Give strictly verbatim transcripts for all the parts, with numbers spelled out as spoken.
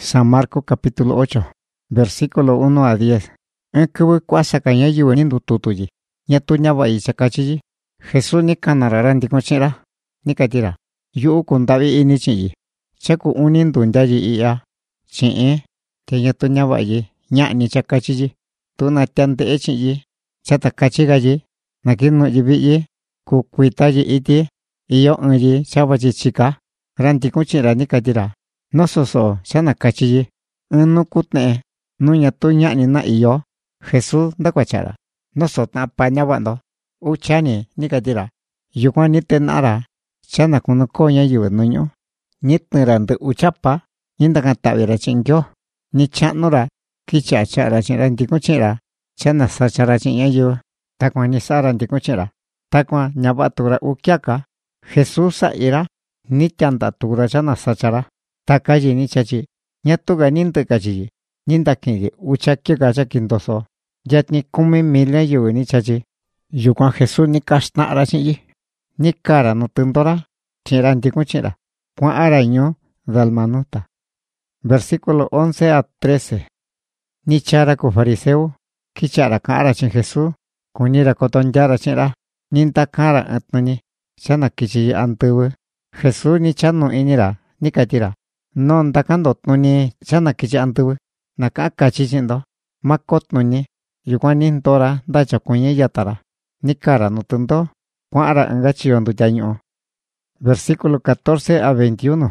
San Marcos capítulo ocho, versículo uno a diez. En kubu kwasa kanya yuwa nindu tutuyi. Nyatu nyaba i chakachiyi. Jesús ni kanarara ndikochera. Nikatira. Yu kundavi ini chiyi. Chaku unindu ndayi iya. Chi'e. Te nyatu nyaba yi. Nyani chakachiyi. Tuna tiante chiyi. Chata kachigayi. Nakinu yibiyi. Kukuitayi iti. Iyo ngi chabachi chika. Randikochera nikatira. No soso chana kachiyi. Unu kutne. Nuña tu ñani na iyo. Jesús ndakwachara. No sotna pa ñabando. Uchani nikatira. Yukwan nite nara. Chana kuno koña yuwa nuño. Nitnira ndu uchapa. Nindaka tawira chingyo. Ni chanura. Kicha chara chira ndikuchira. Chana sachara chiña yuwa. Takwa ni sara ndikuchira. Takwa ñabatura ukiaka. Jesús sa ira. Ni chanda tura chana sachara. Takayi ni chachi. Ñatuga nindu kachiyi. Nindakiri uchaki gacha kindoso. Yatni kumi milia yuwi ni chachi. Yukwan Jesús ni kashnara chiyi. Ni kara no tindora. Chira ndikuchira. Kwa araño dalmanuta. Versículo once a trece. Ni chara ku fariseo. Kichara kara chin Jesús. Kunira kotonyara chira. Ninta kara atnani. Chana kichiyi antuwe. Jesús ni chano inira. Ni katira. Non dakando tnuni chana kichi antuwe. Naka kachichindo. Makot nuni. Yukwan nintora dacha kunye yatara. Nikara nutundo. Kuara angachiondu yaño. Versículo catorce a veintiuno.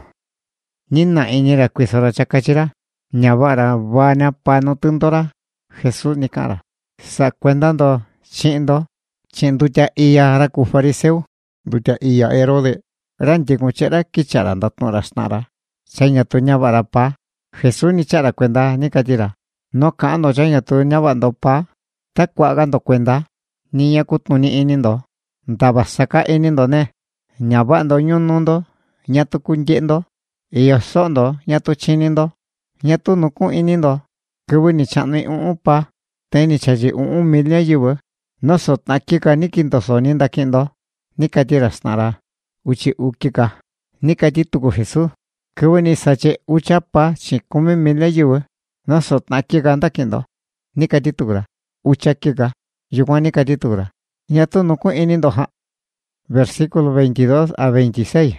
Nina inira kuisora chakachira. Nyabara wana pano tundora. Jesús nikara. Sa cuendando chindo. Chindu ya iya raku fariseo. Duya iya Herode. Ranji kuchera kichara ndatnora snara. Chanya tu nyabara pa. Jesús ni chara cuenda ni katira. No kando chanya tu nyabando pa. Ta kuagando cuenda. Niña kutuni inindo. Ndaba saka inindo ne. Nyabando nyunundo. Nyatu kunyendo. Iyo sondo nyatu chinindo. Nyatu nuku inindo. Kubu ni chani uu pa. Teni chaji uu milia yuwa. No sotna kika nikinto so ninda kindo. Ni katira snara. Uchi ukika. Ni katituku Jesús. Kubu ni sache uchapa chikumi milia yuwa. No sotna kika ndakindo. Ni katitukura. Ucha kika. Yukwan ni katitukura. Nyatu nuku inindo ha. Versículo veintidós a veintiséis.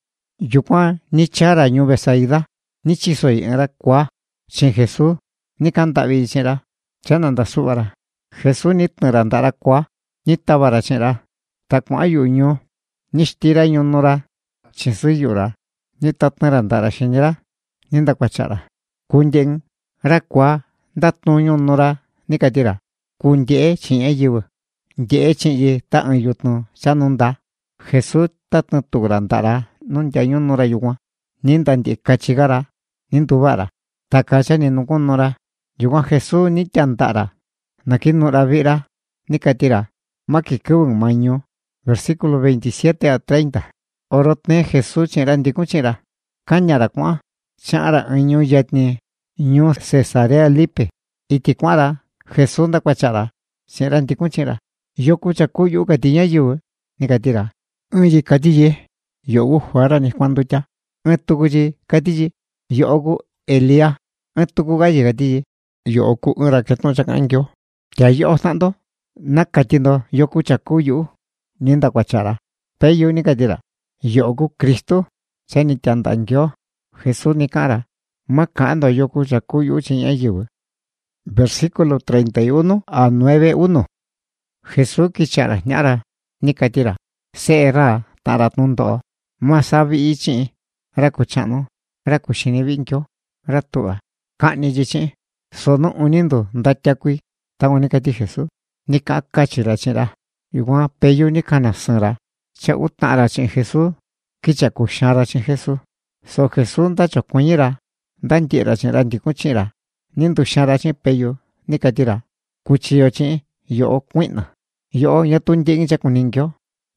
Yukwan ni chara ñube saida. Ni chisoy era kwa. Chin Jesús. Ni kantabi chira. Chananda subara. Jesús ni tnirandara kwa. Ni tabara chira. Takwa ayuño. Ni shtira ñunura. Chinsuyura. Ni tatnirandara shinira. Ninda kwachara. Kunden. Rakwa. Datnu ñunura. Ni katira. Kundye chinye yuwa. Ye chinye ta an yutnu. Chanunda. Jesús tatnu tugrandara. Nun ya ñunura yuwa. Ninda ndi kachigara. Nindubara. Takacha ni nukunura. Yuwa Jesús ni tandara. Nakinura vira. Ni katira. Maki kubun maño. Versículo veintisiete a treinta. Orotne Jesús chira ndikuchira. Kanyara kwa. Chara año yatni. Ñu Cesarea Lipe. Itikwara. Jesús da kwachara. Chira ndikuchira. Yokucha kuyu katiña yuwa. Ni katira. Unyi katiye. Yogu huara ni cuando ya. Untukuji katiye. Yogu Elia. Untuku gayi katiye. Yoku ura ketno chakankyo. Ya yo sando. Nakatindo yokucha kuyu. Ninda kwachara. Peyu ni katira. Yogu Cristo. Chani chandankyo. Jesús ni kara. Makando yokucha kuyu chiña yuwa. Versículo treinta y uno a nueve uno. Jesús kichara ñara. Ni katira. Seera taratnundo. Masabi ichi. Rakuchano. Rakushinibinkyo. Ratua. Kani jichi. Sono unindo ndatyakui. Tango ni kati Jesús. Ni kakachira chira. Igual peyo ni kanasara. Cha utara chin Jesús. Kicha kushara chin Jesús. So Jesús ndacho kuñira. Dandira chira ndikuchira. Nindu shara chin peyo. Ni katira. Kuchiyo chin. Yo kuina. Yo yatun jing chakuninkyo.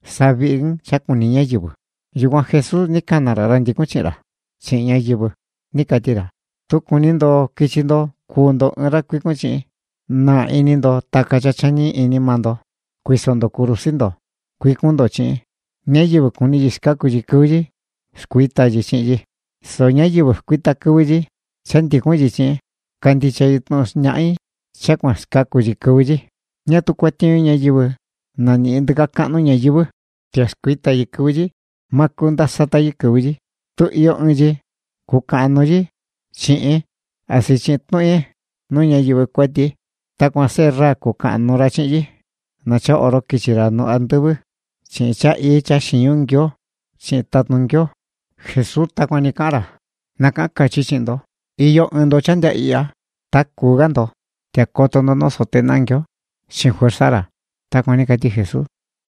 Sabin chakuninya yubu. Igual Jesús ni kanarara ndikuchira. Chinya yubu. Ni katira. Tu kunindo kichindo. Kundo era kuikuchi. Na inindo takachachani inimando. Kuisondo kurusindo. Kuikundo chi. Nyayibu kuni yiskaku yikuji. Skuita yichinji. So nyayibu skuita kuji. Chanti kuyi chi kanti chay nos ñai chakwas kakuyi kuyi ña tu kuatiño ñayibu nani ndika kanu ñayibu tiaskuita yi kuyi makunda sata yi kuyi tu iyo unyi kukanu yi chi'in asi chi tu'i nu ñayibu kuati takua serra kukanu ra chi'yi nacha oro kichira no andubu chi'in cha i cha xiñungyo chi'in tatungyo Jesús takua ni kara naka kachi chindo iyo undo chanda iya takugando te akoto no no sotenangyo sin fuerzara takua ni kati Jesús